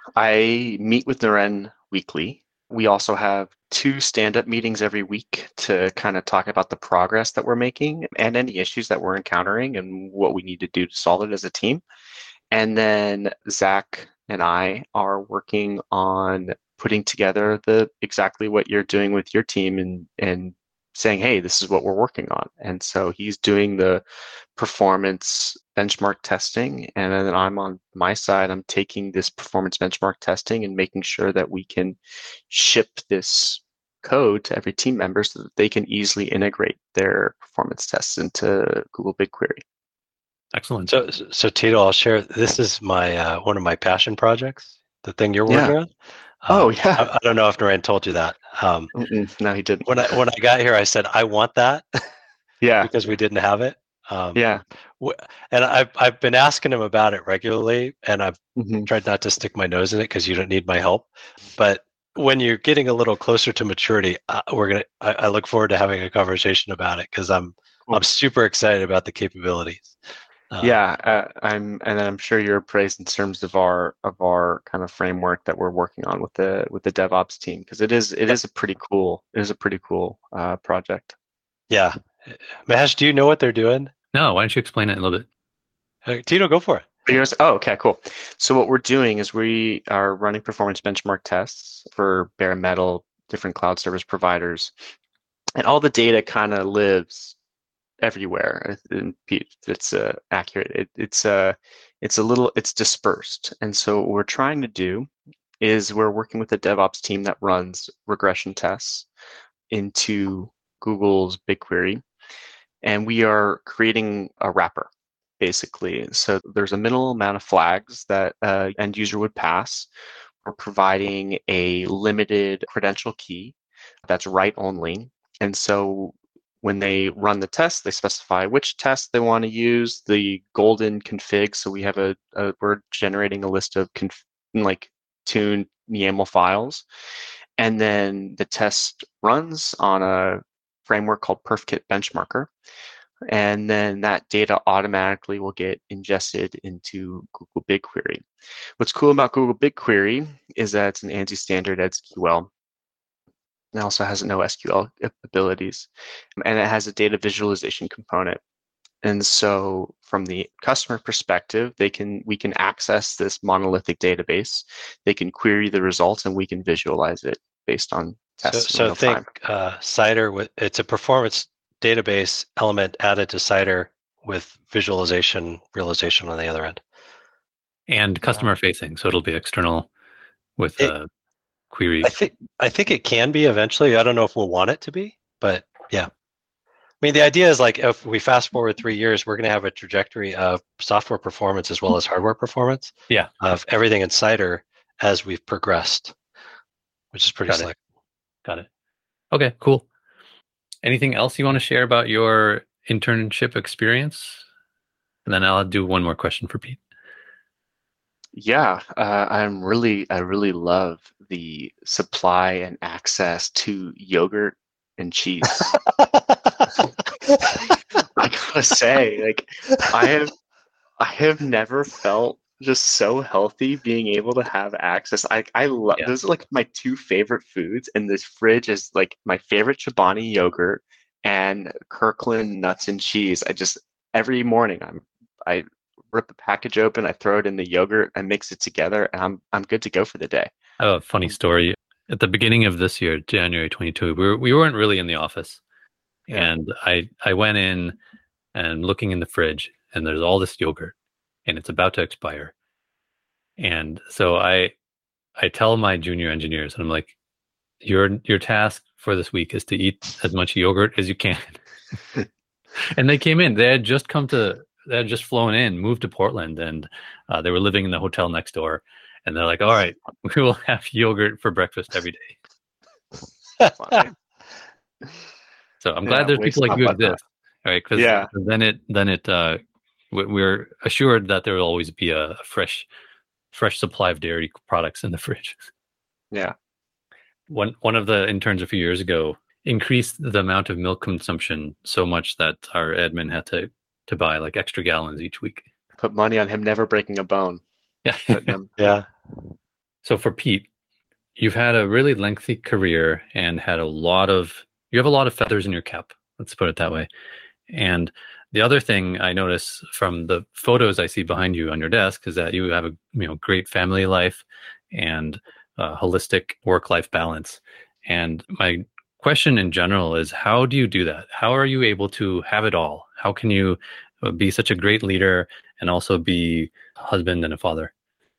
I meet with Naren weekly. We also have two stand-up meetings every week to kind of talk about the progress that we're making and any issues that we're encountering and what we need to do to solve it as a team. And then Zach and I are working on putting together the exactly what you're doing with your team and and saying, hey, this is what we're working on. And so he's doing the performance benchmark testing. And then I'm on my side, I'm taking this performance benchmark testing and making sure that we can ship this code to every team member so that they can easily integrate their performance tests into Google BigQuery. Excellent. So, so Tito, I'll share. This is my uh, one of my passion projects. The thing you're working yeah. on. Oh Um, yeah. I, I don't know if Naren told you that. Um, Mm-mm. No, he didn't. when I when I got here, I said I want that Yeah. because we didn't have it. Um, Yeah. w- and I've I've been asking him about it regularly, and I've hmm tried not to stick my nose in it because you don't need my help. But when you're getting a little closer to maturity, uh, we're gonna. I, I look forward to having a conversation about it because I'm I'm Cool. super excited about the capabilities. Um, Yeah, uh, I'm, and I'm sure you're appraised in terms of our of our kind of framework that we're working on with the with the DevOps team because it is it is a pretty cool it is a pretty cool uh, project. yeah, Mahesh, do you know what they're doing? No, why don't you explain it a little bit? Uh, Tito, go for it. Yours- Oh, okay, cool. So what we're doing is we are running performance benchmark tests for bare metal, different cloud service providers, and all the data kind of lives everywhere. And Pete, it's uh, accurate. It, it's uh, it's a little, it's dispersed. And so what we're trying to do is we're working with a DevOps team that runs regression tests into Google's BigQuery, and we are creating a wrapper basically. So there's a minimal amount of flags that uh, end user would pass. We're providing a limited credential key that's write only. And so when they run the test, they specify which test they want to use, the golden config. So we have a, a we're generating a list of conf, like tuned YAML files. And then the test runs on a framework called PerfKit Benchmarker. And then that data automatically will get ingested into Google BigQuery. What's cool about Google BigQuery is that it's an ANSI standard S Q L. It also has no S Q L abilities, and it has a data visualization component. And so from the customer perspective, they can we can access this monolithic database. They can query the results, and we can visualize it based on tests. So, in so real think time. uh, Cider with it's a performance database element added to Cider with visualization realization on the other end. And customer facing, so it'll be external with It- uh, query. I think I think it can be eventually. I don't know if we'll want it to be, but yeah. I mean, the idea is like if we fast forward three years, we're going to have a trajectory of software performance as well as hardware performance. Yeah. Of everything in Cider as we've progressed, which is pretty Got it. slick. Got it. Okay, cool. Anything else you want to share about your internship experience? And then I'll do one more question for Pete. Yeah, uh, I'm really, I really love the supply and access to yogurt and cheese. I gotta say, like, I have, I have never felt just so healthy being able to have access. I, I love Yeah. those are like my two favorite foods, and this fridge is like my favorite Chobani yogurt and Kirkland nuts and cheese. I just every morning I'm I rip the package open, I throw it in the yogurt, I mix it together, and I'm I'm good to go for the day. I have a funny story. At the beginning of this year, January twenty-two, we, were, we weren't really in the office. Yeah. And I, I went in and looking in the fridge, and there's all this yogurt, and it's about to expire. And so I I tell my junior engineers, and I'm like, your your task for this week is to eat as much yogurt as you can. And they came in. They had just come to, they had just flown in, moved to Portland, and uh, they were living in the hotel next door. And they're like, all right, we will have yogurt for breakfast every day. Funny. So I'm Yeah, glad there's waste people like not you but that. exist. All right, because Yeah. then it then it uh, we- we're assured that there will always be a fresh fresh supply of dairy products in the fridge. Yeah. One one of the interns a few years ago increased the amount of milk consumption so much that our admin had to to buy like extra gallons each week. Put money on him never breaking a bone. Yeah. But, um, Yeah. So for Pete, you've had a really lengthy career and had a lot of you have a lot of feathers in your cap. Let's put it that way. And the other thing I notice from the photos I see behind you on your desk is that you have a you know great family life and uh, holistic work-life balance. And my question in general is, how do you do that? How are you able to have it all? How can you be such a great leader and also be a husband and a father?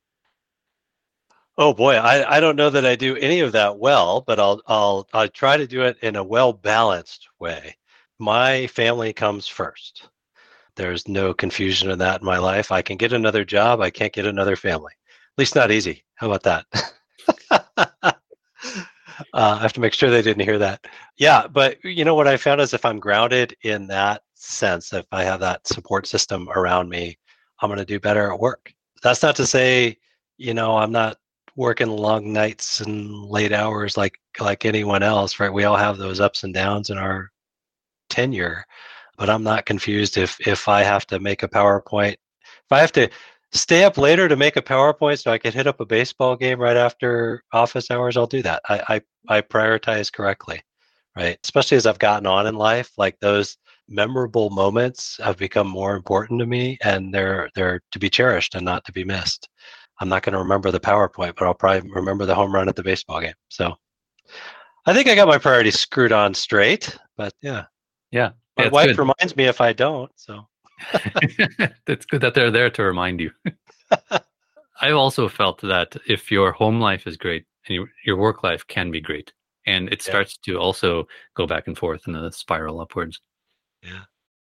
Oh boy, I, I don't know that I do any of that well, but I'll I'll I'll try to do it in a well-balanced way. My family comes first. There's no confusion in that in my life. I can get another job. I can't get another family. At least not easy. How about that? uh, I have to make sure they didn't hear that. Yeah, but you know what I found is if I'm grounded in that sense, if I have that support system around me, I'm going to do better at work. That's not to say, you know, I'm not working long nights and late hours like like anyone else, right? We all have those ups and downs in our tenure, but I'm not confused if if I have to make a PowerPoint, if I have to stay up later to make a PowerPoint so I can hit up a baseball game right after office hours, I'll do that. I I, I prioritize correctly, right? Especially as I've gotten on in life, like those memorable moments have become more important to me, and they're they're to be cherished and not to be missed. I'm not going to remember the PowerPoint, but I'll probably remember the home run at the baseball game. So I think I got my priorities screwed on straight, but yeah. Yeah. My yeah, wife good. reminds me if I don't, so. It's good that they're there to remind you. I've also felt that if your home life is great and your, your work life can be great, and it starts yeah. to also go back and forth in a spiral upwards. Yeah.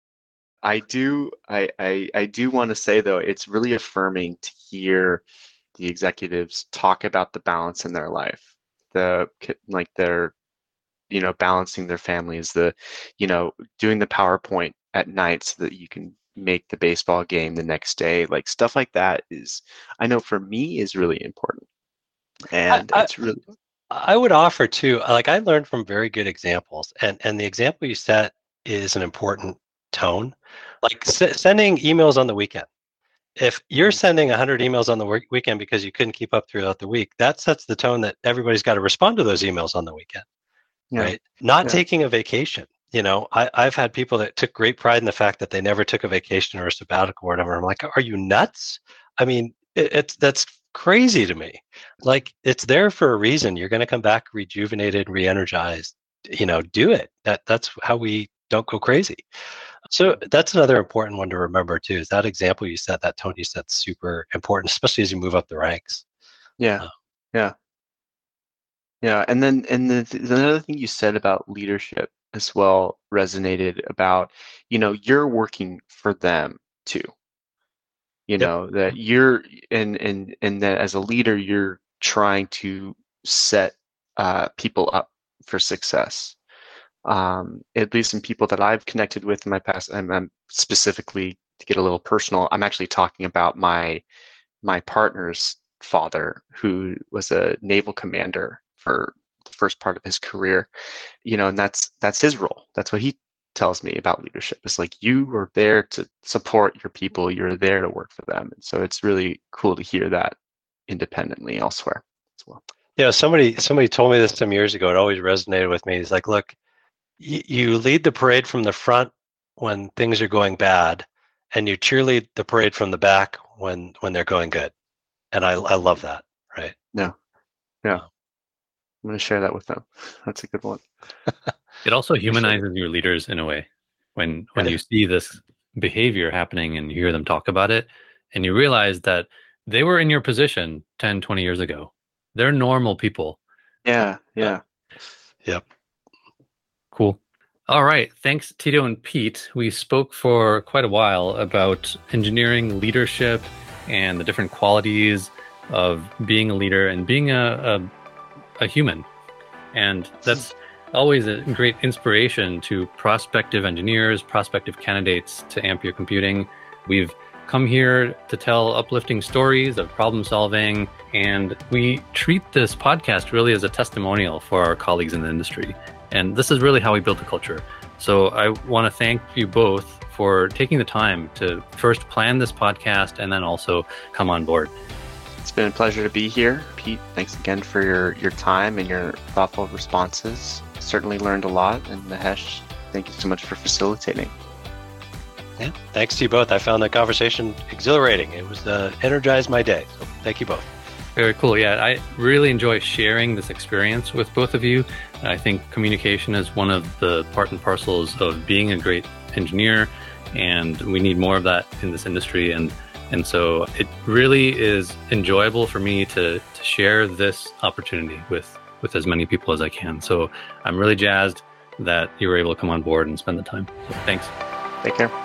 I do I, I I do want to say though, it's really affirming to hear the executives talk about the balance in their life. The like they're, you know, balancing their families, the, you know, doing the PowerPoint at night so that you can make the baseball game the next day. Like stuff like that is, I know for me, is really important. And I, it's really I would offer too, like I learned from very good examples, and and the example you set is an important tone. Like s- sending emails on the weekend. If you're sending one hundred emails on the work- weekend because you couldn't keep up throughout the week, that sets the tone that everybody's got to respond to those emails on the weekend, yeah. right? Not yeah. taking a vacation. You know, I, I've had people that took great pride in the fact that they never took a vacation or a sabbatical or whatever. I'm like, are you nuts? I mean, it, it's that's crazy to me. Like, it's there for a reason. You're going to come back rejuvenated, re-energized. You know, do it. That that's how we don't go crazy. So that's another important one to remember too, is that example you set, that tone you set, super important, especially as you move up the ranks. Yeah, uh, yeah, yeah. And then, and the, the another thing you said about leadership as well resonated about, you know, you're working for them too. You yep. know, that you're, and and and that as a leader, you're trying to set uh, people up for success. Um, at least in people that I've connected with in my past, and I'm specifically, to get a little personal, I'm actually talking about my my partner's father, who was a naval commander for the first part of his career. You know, and that's that's his role. That's what he tells me about leadership. It's like, you are there to support your people. You're there to work for them. And so it's really cool to hear that independently elsewhere as well. Yeah, somebody somebody told me this some years ago. It always resonated with me. He's like, look, you lead the parade from the front when things are going bad, and you cheerlead the parade from the back when when they're going good. And I I love that, right? Yeah, yeah. I'm going to share that with them. That's a good one. It also humanizes your leaders in a way. When when yeah. you see this behavior happening and you hear them talk about it, and you realize that they were in your position ten, twenty years ago. They're normal people. Yeah, yeah. Yep. Cool. All right. Thanks, Tito and Pete. We spoke for quite a while about engineering, leadership, and the different qualities of being a leader and being a, a, a human. And that's always a great inspiration to prospective engineers, prospective candidates to Ampere Computing. We've come here to tell uplifting stories of problem solving, and we treat this podcast really as a testimonial for our colleagues in the industry. And this is really how we build the culture. So I want to thank you both for taking the time to first plan this podcast and then also come on board. It's been a pleasure to be here. Pete, thanks again for your, your time and your thoughtful responses. Certainly learned a lot. And Mahesh, thank you so much for facilitating. Yeah, thanks to you both. I found the conversation exhilarating. It was uh, energized my day. So thank you both. Very cool. Yeah, I really enjoy sharing this experience with both of you. I think communication is one of the part and parcels of being a great engineer, and we need more of that in this industry. And and so it really is enjoyable for me to, to share this opportunity with, with as many people as I can. So I'm really jazzed that you were able to come on board and spend the time. So thanks. Take care.